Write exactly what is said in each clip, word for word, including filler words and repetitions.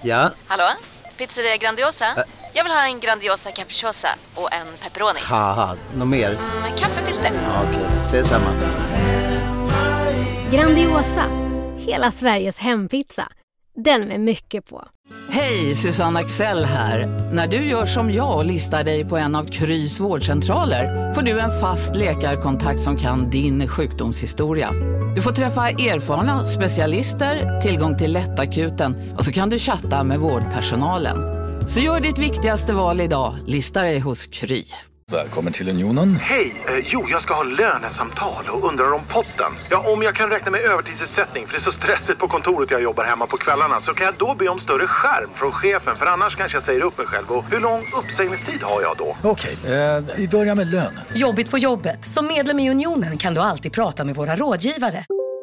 Ja? Hallå? Pizzeria Grandiosa? Ä- Jag vill ha en Grandiosa capriciosa och en pepperoni. Haha, något mer? Mm, kaffefilter. Ja, okej, okay. Ses samma. Grandiosa, hela Sveriges hempizza. Den med mycket på. Hej, Susanne Axel här. När du gör som jag och listar dig på en av Krys vårdcentraler får du en fast läkarkontakt som kan din sjukdomshistoria. Du får träffa erfarna specialister, tillgång till lättakuten och så kan du chatta med vårdpersonalen. Så gör ditt viktigaste val idag, lista dig hos Kry. Välkommen till Unionen. Hej, eh, jo jag ska ha lönesamtal och undrar om potten. Ja, om jag kan räkna med övertidsersättning för det är så stressigt på kontoret jag jobbar hemma på kvällarna, så kan jag då be om större skärm från chefen, för annars kanske jag säger upp mig själv. Och hur lång uppsägningstid har jag då? Okej, eh, vi börjar med lön. Jobbigt på jobbet. Som medlem i Unionen kan du alltid prata med våra rådgivare.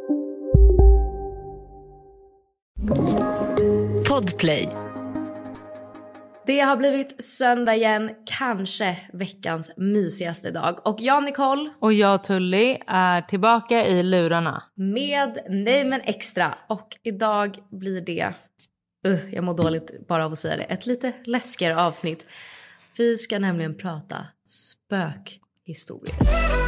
Podplay. Det har blivit söndag igen, kanske veckans mysigaste dag. Och jag, Nicole. Och jag, Tully, är tillbaka i lurarna. Med Nej men extra. Och idag blir det, uh, jag mår dåligt bara av att säga det, ett lite läskigare avsnitt. Vi ska nämligen prata spökhistorier.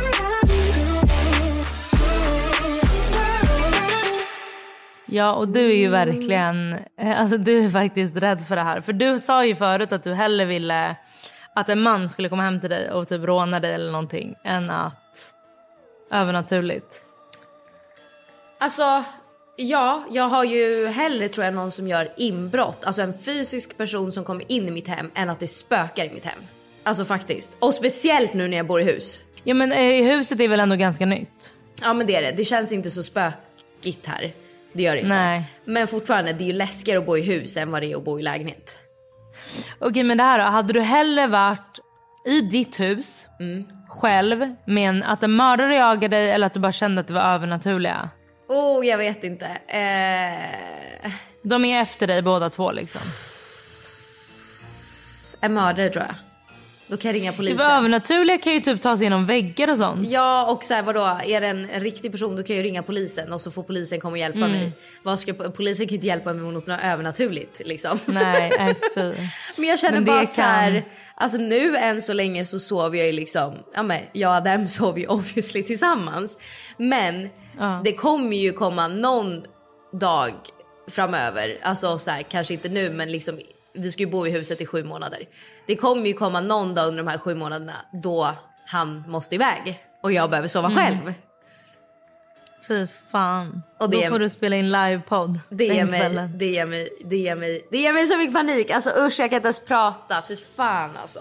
Ja, och du är ju verkligen, alltså du är faktiskt rädd för det här. För du sa ju förut att du hellre ville att en man skulle komma hem till dig och typ råna dig eller någonting, än att övernaturligt. Alltså, ja, jag har ju hellre, tror jag, någon som gör inbrott. Alltså en fysisk person som kommer in i mitt hem, än att det spökar i mitt hem. Alltså faktiskt. Och speciellt nu när jag bor i hus. Ja, men eh, huset är väl ändå ganska nytt? Ja, men det är det. Det känns inte så spökigt här. Det gör det inte. Nej. Men fortfarande, det är ju läskigare att bo i hus än vad det är att bo i lägenhet. Okej, men det här då. Hade du hellre varit i ditt hus mm. själv, men att en mördare jagade dig, eller att du bara kände att det var övernaturliga? Oh, jag vet inte. Eh... De är efter dig båda två liksom. En mördare, tror jag. Då kan jag ringa polisen. Det var övernaturliga kan ju typ ta sig genom väggar och sånt. Ja, och så här, vadå? Är det en riktig person, då kan jag ju ringa polisen. Och så får polisen komma och hjälpa mm. mig. Vad ska, polisen kan ju inte hjälpa mig mot något övernaturligt liksom. Nej, nej fy. Men jag känner men bara att så här, alltså nu än så länge så sover jag ju liksom, ja men jag och Adam sover ju obviously tillsammans. Men ja. Det kommer ju komma någon dag framöver. Alltså så här, kanske inte nu, men liksom vi ska ju bo i huset i sju månader. Det kommer ju komma någon dag under de här sju månaderna då han måste iväg. Och jag behöver sova mm. själv. Fy fan. Och det då är, får du spela in livepodd. Det ger mig, det ger mig, det ger mig, det ger mig så mycket panik. Alltså usch, jag kan inte ens prata. Fy fan alltså.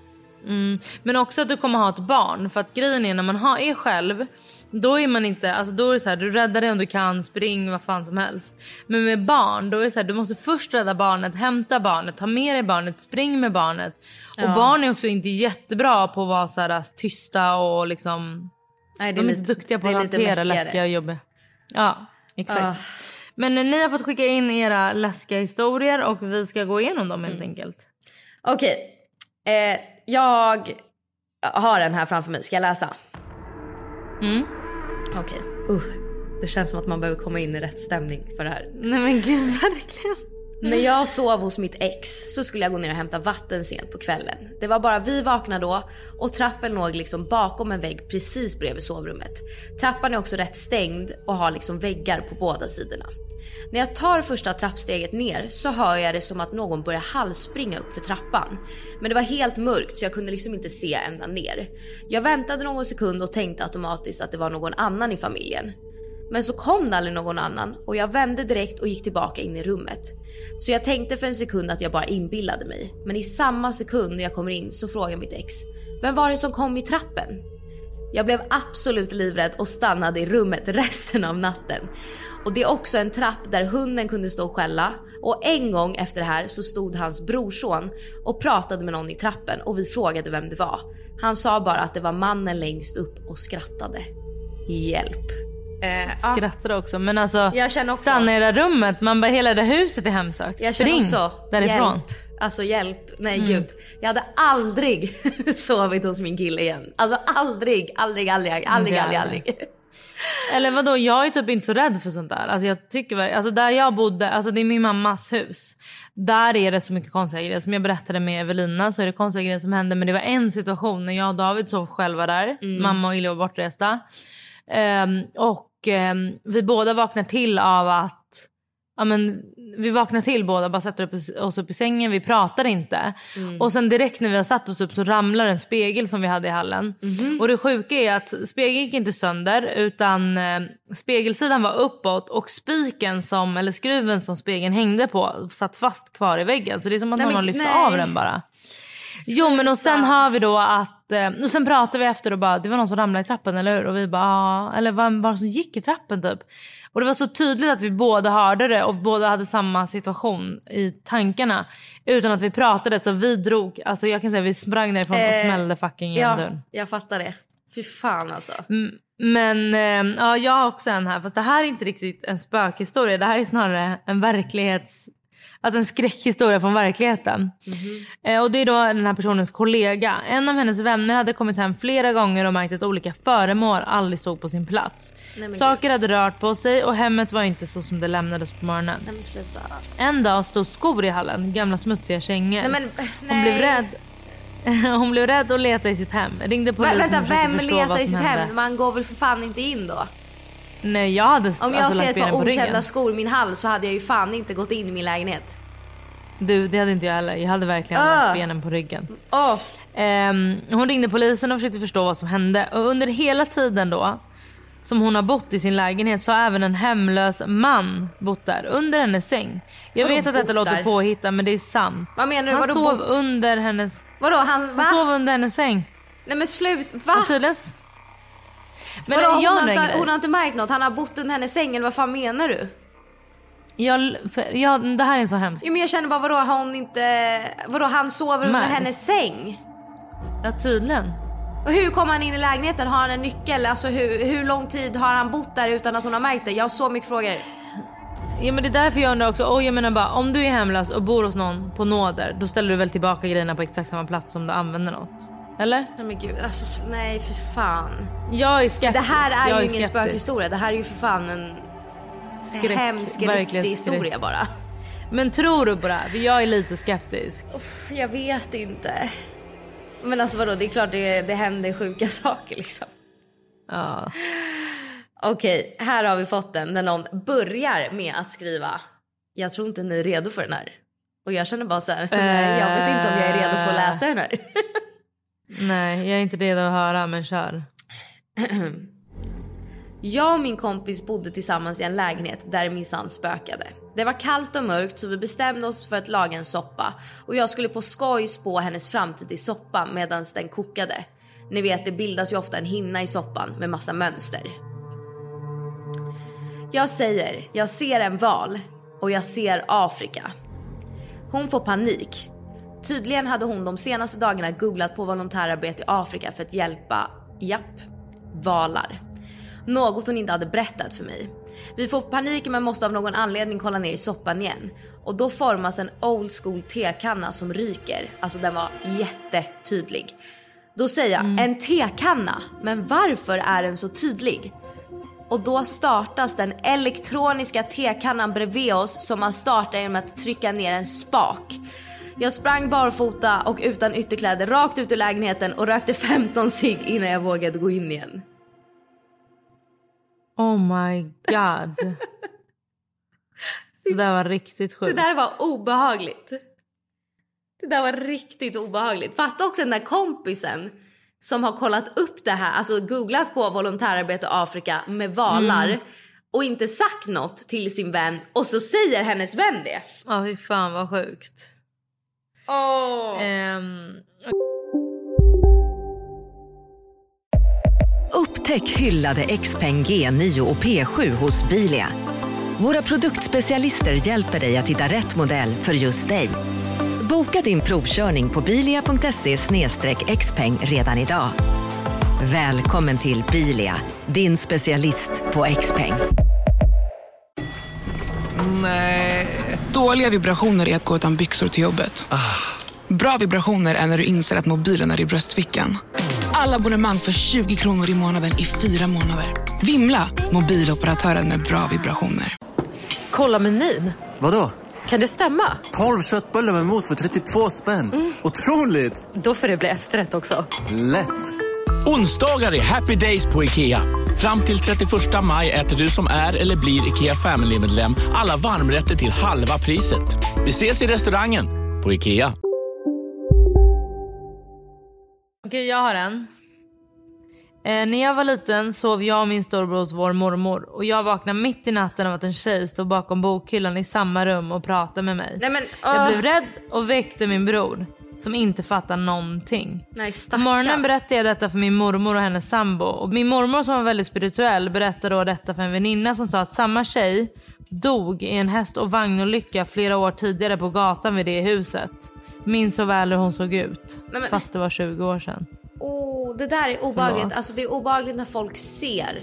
Mm. Men också att du kommer ha ett barn. För att grejen är när man har, är själv, då är man inte, alltså då är det så här, du räddar dig om du kan, spring vad fan som helst. Men med barn, då är det så här, du måste först rädda barnet, hämta barnet, ta med dig barnet, spring med barnet. Och ja. Barn är också inte jättebra på att vara så här tysta och liksom. Nej, det är de är lite, inte duktiga på att hantera läskiga jobb. Ja, exakt. Uh. Men ni har fått skicka in era läskiga historier och vi ska gå igenom dem helt mm. enkelt. Okej, eh, jag har den här framför mig, ska jag läsa? Mm. Okej, okay. uh, det känns som att man behöver komma in i rätt stämning för det här. Nej men gud, verkligen. När jag sov hos mitt ex så skulle jag gå ner och hämta vatten sent på kvällen. Det var bara vi vaknade då och trappen låg liksom bakom en vägg precis bredvid sovrummet. Trappan är också rätt stängd och har liksom väggar på båda sidorna. När jag tar första trappsteget ner så hör jag det som att någon börjar halsspringa upp för trappan. Men det var helt mörkt så jag kunde liksom inte se ända ner. Jag väntade någon sekund och tänkte automatiskt att det var någon annan i familjen. Men så kom det aldrig någon annan och jag vände direkt och gick tillbaka in i rummet. Så jag tänkte för en sekund att jag bara inbillade mig. Men i samma sekund när jag kommer in så frågar mitt ex: vem var det som kom i trappen? Jag blev absolut livrädd och stannade i rummet resten av natten. Och det är också en trapp där hunden kunde stå och skälla. Och en gång efter det här så stod hans brorson och pratade med någon i trappen och vi frågade vem det var. Han sa bara att det var mannen längst upp och skrattade. Hjälp. Eh, Skrattar ja. också. Men alltså jag känner också, stanna i det där rummet. Man bara, hela det huset är hemsökt. Jag Spring känner också därifrån. Hjälp. Alltså hjälp. Nej mm. gud. Jag hade aldrig sovit hos min kille igen. Alltså aldrig, aldrig, aldrig, aldrig, aldrig, aldrig. Eller vadå, jag är typ inte så rädd för sånt där. Alltså jag tycker, alltså där jag bodde, alltså det är min mammas hus. Där är det så mycket konstiga grejer. Som jag berättade med Evelina så är det konstiga grejer som hände. Men det var en situation när jag och David sov själva där. Mm. Mamma och Ilja var bortresta. Um, och um, vi båda vaknar till av att ja, men, vi vaknar till båda, bara sätter upp oss upp i sängen, vi pratar inte. Mm. Och sen direkt när vi har satt oss upp så ramlar en spegel som vi hade i hallen. Mm. Och det sjuka är att spegeln gick inte sönder, utan eh, spegelsidan var uppåt och spiken som, eller skruven som spegeln hängde på satt fast kvar i väggen. Så det är som att nej, någon har lyft nej. av den bara. Sluta. Jo, men och sen har vi då att eh, och sen pratar vi efter och bara, det var någon som ramlade i trappen, eller hur? Och vi bara, ah, eller vad var det som gick i trappen typ? Och det var så tydligt att vi båda hörde det och båda hade samma situation i tankarna utan att vi pratade, så vi drog, alltså jag kan säga vi sprang därifrån eh, och smällde fucking igen ja, dörren. Jag fattar det. Fy fan alltså. Mm, men eh, ja, jag har också en här, fast det här är inte riktigt en spökhistoria, det här är snarare en verklighets, alltså en skräckhistoria från verkligheten. Mm-hmm. Eh, och det är då den här personens kollega. En av hennes vänner hade kommit hem flera gånger och märkt att olika föremål aldrig stod på sin plats. Nej, saker Gud. hade rört på sig och hemmet var inte så som det lämnades på morgonen. Nej, men sluta. En dag stod skor i hallen, gamla smutsiga kängor. Nej, men, nej. Hon blev rädd. Hon blev rädd och letade i sitt hem. Ringde polisen. Men, vänta, vem letar i sitt hände. hem? Man går väl för fan inte in då? Nej, jag hade om jag alltså, ser ett par okända skor i min hall så hade jag ju fan inte gått in i min lägenhet. Du, det hade inte jag heller. Jag hade verkligen uh. lagt benen på ryggen. Oh. Um, hon ringde polisen och försökte förstå vad som hände. Och under hela tiden då som hon har bott i sin lägenhet så har även en hemlös man bott där under hennes säng. Jag vadå vet att detta låter påhitta, men det är sant. Vad menar du? Han vadå sov bott? under hennes Vadå? Han, va? han sov under hennes säng. Nej men slut, va? Men vadå, jag hon, har inte, hon har inte märkt något. Han har bott under hennes säng, eller vad fan menar du? Jag, för, jag, det här är så hemskt. Ja, men jag känner bara, vadå, har hon inte... Vadå, han sover under men. hennes säng? Ja, tydligen. Och hur kommer han in i lägenheten? Har han en nyckel? Alltså hur, hur lång tid har han bott där utan att hon har märkt det? Jag har så mycket frågor. Ja, men det är därför jag undrar också. Och jag menar bara, om du är hemlös och bor hos någon på nåder, då ställer du väl tillbaka grejerna på exakt samma plats som du använder något? Eller? Nej men gud, alltså nej för fan. Jag är skeptisk. Det här är jag ju är ingen spökhistoria. Det här är ju för fan en Skräck, hemsk, riktig historia skräck. bara. Men tror du på det här? För jag är lite skeptisk. Uff, jag vet inte. Men alltså vadå, det är klart det, det händer sjuka saker liksom. Ja. Okej, här har vi fått den där någon börjar med att skriva: jag tror inte ni är redo för den här. Och jag känner bara så här, nej, jag vet inte om jag är redo för att läsa den här. Nej, jag är inte redo att höra, men kör. Jag och min kompis bodde tillsammans i en lägenhet där minsann spökade. Det var kallt och mörkt så vi bestämde oss för att laga en soppa. Och jag skulle på skoj spå hennes framtid i soppan medan den kokade. Ni vet, det bildas ju ofta en hinna i soppan med massa mönster. Jag säger, jag ser en val och jag ser Afrika. Hon får panik. Tydligen hade hon de senaste dagarna googlat på volontärarbete i Afrika för att hjälpa, japp, valar. Något hon inte hade berättat för mig. Vi får panik men måste av någon anledning kolla ner i soppan igen. Och då formas en old school tekanna som ryker. Alltså den var jättetydlig. Då säger jag, mm. en tekanna? Men varför är den så tydlig? Och då startas den elektroniska tekannan bredvid oss som man startar genom att trycka ner en spak. Jag sprang barfota och utan ytterkläder rakt ut ur lägenheten och rökte femton cigg innan jag vågade gå in igen. Oh my god. Det där var riktigt sjukt. Det där var obehagligt. Det där var riktigt obehagligt. Fatta också den där kompisen som har kollat upp det här, alltså googlat på volontärarbete i Afrika med valar mm. och inte sagt något till sin vän, och så säger hennes vän det. Ja, fy fan vad sjukt. Åh. Um... Upptäck hyllade X-Pen G nio och P sju hos Bilia. Våra produktspecialister hjälper dig att hitta rätt modell för just dig. Boka din provkörning på bilia punkt se slash xpeng redan idag. Välkommen till Bilia, din specialist på X-Peng. Nej. Dåliga vibrationer är att gå utan byxor till jobbet. Ah. Bra vibrationer är när du inser att mobilen är i bröstfickan. Alla abonnemang för tjugo kronor i månaden i fyra månader. Vimla, mobiloperatören med bra vibrationer. Kolla menyn. Vadå? Kan det stämma? tolv köttbullar med mos för trettiotvå spänn. Mm. Otroligt! Då får det bli efterrätt också. Lätt! Onsdagar är happy days på IKEA. Fram till trettioförsta maj äter du som är eller blir IKEA Family-medlem alla varmrätter till halva priset. Vi ses i restaurangen på IKEA. Okej, jag har en. Eh, när jag var liten sov jag och min storbror hos vår mormor. Och jag vaknade mitt i natten av att en tjej stod bakom bokhyllan i samma rum och pratade med mig. Nej, men, jag blev rädd och väckte min bror, som inte fattar någonting. Nej, på morgonen berättade jag detta för min mormor och hennes sambo. Och min mormor, som var väldigt spirituell, berättade då detta för en väninna som sa att samma tjej dog i en häst- och vagnolycka flera år tidigare på gatan vid det huset. Minns så väl hur hon såg ut. Nej, men... fast det var tjugo år sedan. Åh, oh, det där är obehagligt. Förlåt. Alltså det är obehagligt när folk ser.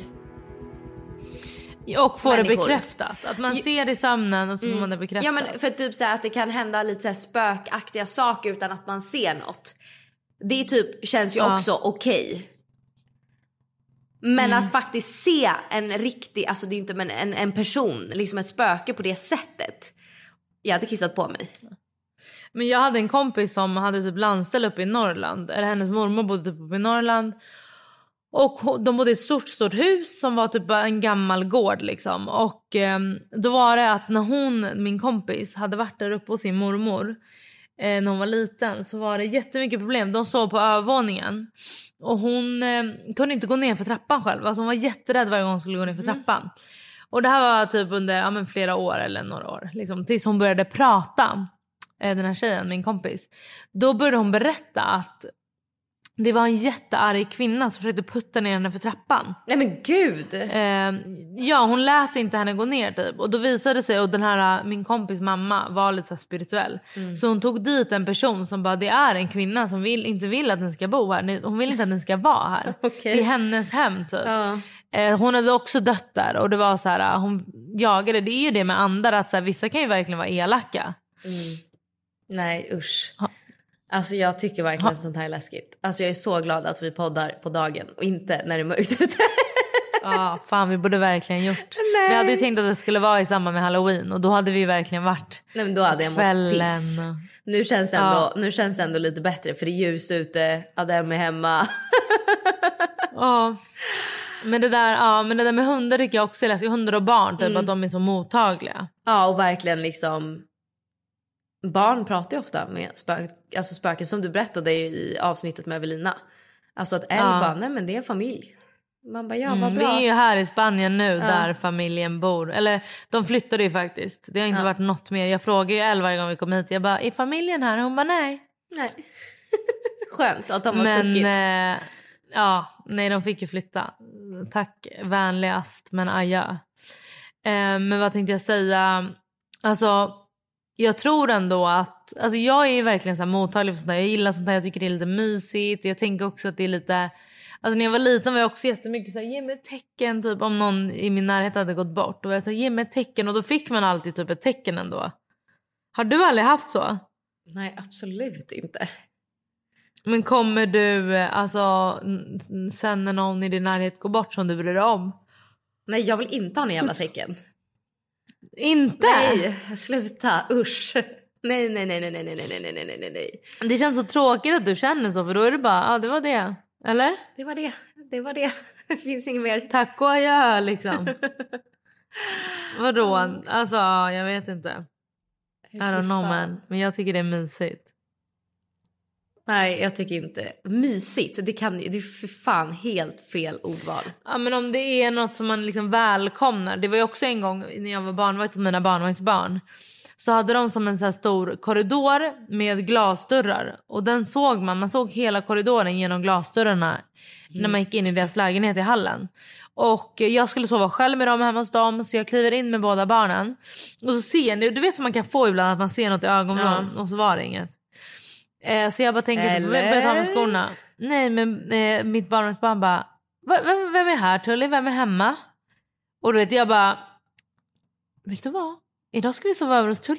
Och får människor. Det bekräftat. Att man ser det i sömnen och så får mm. man det bekräftat. Ja, men för typ så här att det kan hända lite så här spökaktiga saker utan att man ser något. Det typ känns ju ja. också okej. Okay. Men mm. att faktiskt se en riktig, alltså det är inte men en, en person, liksom ett spöke på det sättet. Jag hade kissat på mig. Men jag hade en kompis som hade typ landställ uppe i Norrland. Eller hennes mormor bodde typ uppe i Norrland. Och de bodde i ett stort, stort hus som var typ en gammal gård liksom. Och eh, då var det att när hon, min kompis, hade varit där uppe hos sin mormor eh, när hon var liten, så var det jättemycket problem. De sov på övervåningen. Och hon eh, kunde inte gå ner för trappan själv. Alltså hon var jätterädd varje gång hon skulle gå ner för trappan. Mm. Och det här var typ under ja, men flera år eller några år. Liksom, tills hon började prata. Den här tjejen, min kompis. Då började hon berätta att det var en jättearg kvinna som försökte putta ner henne för trappan. Nej men gud. Eh, ja, hon lät inte henne gå ner typ. Och då visade det sig, och den här, min kompis mamma var lite så spirituell. Mm. Så hon tog dit en person som bara, det är en kvinna som vill, inte vill att den ska bo här. Hon vill inte att den ska vara här. Okay. Det är hennes hem typ. Ja. Eh, hon hade också dött där. Och det var så här, hon jagade, det är ju det med andar att så här, vissa kan ju verkligen vara elaka. Mm. Nej, usch. Ha. Alltså jag tycker verkligen ha. sånt här är läskigt. Alltså jag är så glad att vi poddar på dagen och inte när det är mörkt ute. Ja, ah, fan vi borde verkligen gjort. Nej. Vi hade ju tänkt att det skulle vara i samband med Halloween. Och då hade vi verkligen varit. Nej, men då hade jag mått piss. Nu känns det ändå, ja. nu känns det ändå lite bättre. För det är ljust ute, Adam är hemma. Ja. Men det där, ja, men det där med hundar tycker jag också är läskigt. Hundar och barn, typ mm. att de är så mottagliga. Ja, och verkligen liksom. Barn pratar ju ofta med spök, alltså spöken, som du berättade i avsnittet med Evelina. Alltså att Elle ja. bara, nej men det är familj. Man bara, ja vad mm, bra. Vi är ju här i Spanien nu, ja. där familjen bor. Eller de flyttade ju faktiskt. Det har inte ja. varit något mer. Jag frågar ju Elle varje gång vi kommer hit. Jag bara, är familjen här? Hon bara, nej. Nej. Skönt att de har men, stuckit. Eh, ja, nej de fick ju flytta. Tack vänligast, men adjö. Eh, men vad tänkte jag säga? Alltså... Jag tror ändå att, alltså jag är ju verkligen så här mottaglig för sånt där. Jag gillar sånt där, jag tycker det är lite mysigt. Jag tänker också att det är lite, alltså när jag var liten var jag också jättemycket så här, ge mig ett tecken typ om någon i min närhet hade gått bort. Då var jag så här, ge mig ett tecken, och då fick man alltid typ ett tecken ändå. Har du aldrig haft så? Nej, absolut inte. Men kommer du, alltså sen när någon i din närhet går bort som du bryr dig om? Nej, jag vill inte ha några jävla tecken. Inte? Nej, sluta, usch. Nej, nej, nej, nej, nej, nej, nej, nej, nej, nej. Det känns så tråkigt att du känner så, för då är det bara, ja ah, det var det, eller? Det var det, det var det. Det finns inget mer. Tack och adjö liksom. Vadå? Alltså, jag vet inte. I don't know man, men jag tycker det är mysigt. Nej, jag tycker inte. Mysigt, det, kan, det är för fan helt fel ordval. Ja, men om det är något som man liksom välkomnar. Det var ju också en gång när jag var barnvakt med mina barnvaktsbarn. Så hade de som en så här stor korridor med glasdörrar. Och den såg man, man såg hela korridoren genom glasdörrarna. Mm. När man gick in i deras lägenhet i hallen. Och jag skulle sova själv med dem hemma hos dem. Så jag kliver in med båda barnen. Och så ser ni, du vet som man kan få ibland att man ser något i ögonvrån. Ja. Och så var det inget. Så jag bara tänker, börja ta med skorna. Nej, men eh, mitt barnbarn bara, vem, vem är här Tully? Vem är hemma? Och du vet, jag bara, vet du vad? Idag ska vi sova över hos Tully.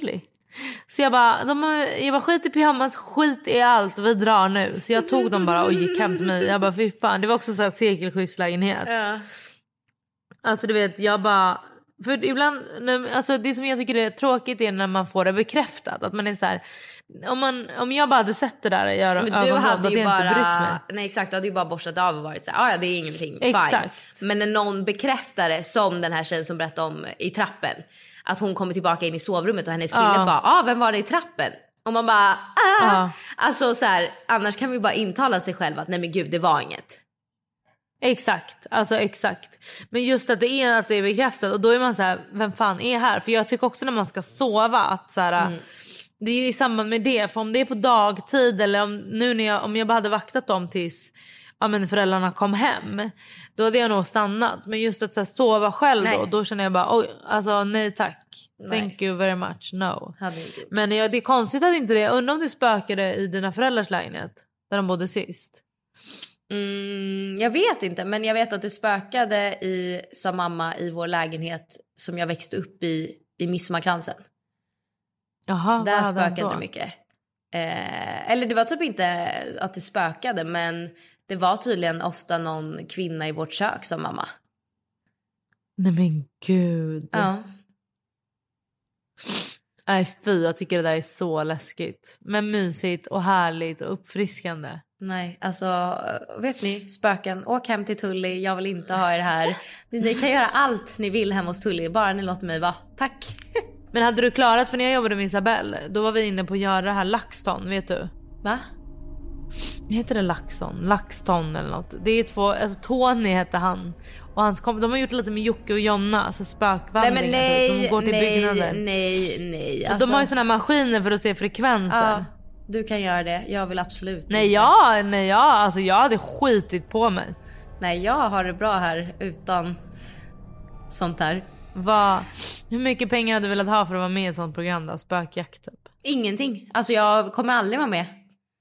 Så jag bara, de, jag bara skit i pyjamas, skit i allt, vi drar nu. Så jag tog dem bara och gick hem till mig. Jag bara, fy fan, det var också så här sekelskyddslägenhet. Ja. Alltså du vet, jag bara... För ibland, alltså det som jag tycker är tråkigt är när man får det bekräftat. Att man är så här, om, man, om jag bara hade sett det där göra men du hade ju bara, nej exakt, du hade ju bara borstat av och varit så här, ja det är ingenting, exakt. Fine. Men när någon bekräftar det, som den här tjejen som berättade om i trappen, att hon kommer tillbaka in i sovrummet och hennes kille ja. bara, ah vem var det i trappen? Och man bara, ah! Ja. Alltså så här, annars kan vi bara intala sig själv att nej men gud, det var inget. Exakt, alltså exakt. Men just att det är att det är bekräftat. Och då är man så här, vem fan är här? För jag tycker också när man ska sova att så här, mm. det är i samband med det. För om det är på dagtid eller om, nu när jag, om jag bara hade vaktat dem tills ja, men föräldrarna kom hem, då hade jag nog stannat. Men just att så här, sova själv då, då känner jag bara, oj, alltså nej tack, nej. Thank you very much, no. Men ja, det är konstigt att inte det, jag undrar om det spökade i dina föräldrars lägenhet där de bodde sist. Mm, jag vet inte, men jag vet att det spökade i, sa mamma, i vår lägenhet som jag växte upp i, i Midsommarkransen. Jaha, där spökade det mycket. Eh, eller det var typ inte att det spökade, men det var tydligen ofta någon kvinna i vårt kök som mamma. Nej men gud. Ja. Nej fy, jag tycker det där är så läskigt. Men mysigt och härligt och uppfriskande. Nej, alltså vet ni, spöken, åk hem till Tully, jag vill inte ha er här. Ni, ni kan göra allt ni vill hemma hos Tully, bara ni låter mig vara. Tack. Men hade du klarat, för när jag jobbade med Isabelle, då var vi inne på att göra det här LaxTon, vet du? Va? Heter det LaxTon? LaxTon eller något. Det är två, alltså Tony heter han. Och hans kom, de har gjort lite med Jocke och Jonna, alltså spökvandringar. Nej, men nej, de går till nej, byggnader. nej, nej. Alltså, de har ju såna här maskiner för att se frekvenser. Ja, du kan göra det, jag vill absolut Nej, inte. ja, nej, ja, alltså jag hade skitit på mig. Nej, jag har det bra här utan sånt här. Va? Hur mycket pengar hade du velat ha för att vara med i ett sånt program då? Spökjakt typ? Ingenting, alltså jag kommer aldrig vara med.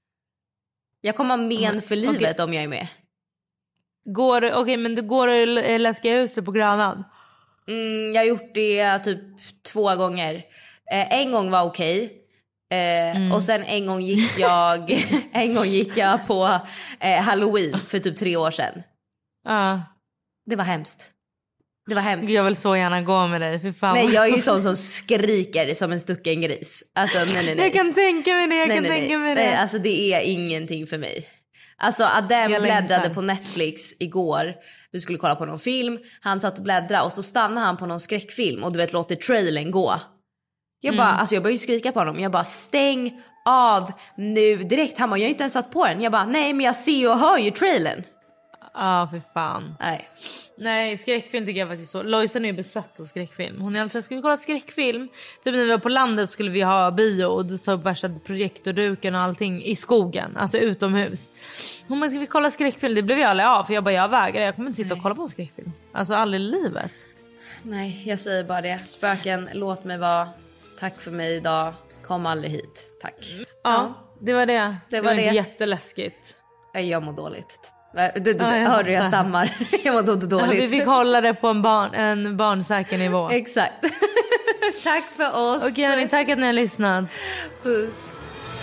Jag kommer ha men för livet okay. om jag är med. Går, okej, okay, men du går och läskiga huset på Grönan? Mm, jag har gjort det typ två gånger. Eh, en gång var okej. Okay. Eh, mm. Och sen en gång gick jag en gång gick jag på eh, Halloween för typ tre år sedan. Uh. Det var hemskt. Det var hemskt. Jag vill så gärna gå med dig, för fan. Nej, jag är ju sån som skriker som en stucken gris. Alltså nej nej nej. Jag kan tänka mig det, jag nej, kan nej, tänka mig nej. det. Nej, alltså det är ingenting för mig. Alltså Adam bläddrade på Netflix igår. Vi skulle kolla på någon film. Han satt och bläddra och så stannade han på någon skräckfilm och du vet låter trailern gå. Jag mm. bara, alltså jag började ju skrika på honom. Jag bara, stäng av nu direkt. Han bara, jag har inte ens satt på den. Jag bara, nej men jag ser och hör ju trailern. Ja, ah, för fan. Nej. Nej, skräckfilm tycker jag faktiskt så. Lojsan är ju besatt av skräckfilm. Hon är alltid, ska vi kolla skräckfilm? Typ när vi var på landet skulle vi ha bio och du tar upp värsta projektorduken och allting i skogen, alltså utomhus. Hon bara, ska vi kolla skräckfilm? Det blev jag aldrig av, för jag bara, jag vägrar. Jag kommer inte sitta och kolla på en skräckfilm. Alltså aldrig i livet. Nej, jag säger bara det. Spöken, låt mig vara. Tack för mig idag. Kom aldrig hit. Tack. Ja, ja. det var det. Det, det var, var det. Jätteläskigt. Jag mår dåligt. Du, du, du, ja, jag hörde jag stammar. Jag mår inte dåligt. Ja, vi fick hålla det på en, barn, en barnsäker nivå. Exakt. Tack för oss. Okej, hörni, tack att ni har lyssnat. Puss.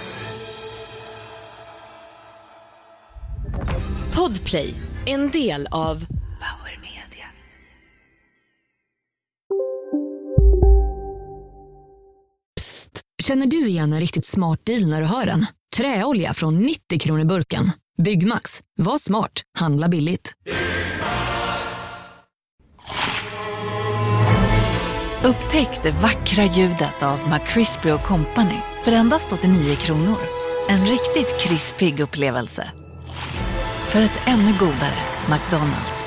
Podplay, en del av Power Media. Psst, känner du igen en riktigt smart deal när du hör den? Träolja från nittio kronor burken. Byggmax, var smart, handla billigt. Upptäck det vackra ljudet av McCrispy och Company för endast åttionio kronor. En riktigt krispig upplevelse. För ett ännu godare McDonald's.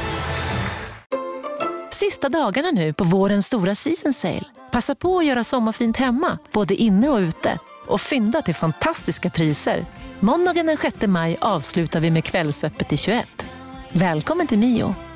Sista dagarna nu på vårens stora season sale. Passa på att göra sommarfint hemma, både inne och ute. Och fynda till fantastiska priser. Måndagen den sjätte maj avslutar vi med Kvällsöppet i tjugoett. Välkommen till Mio.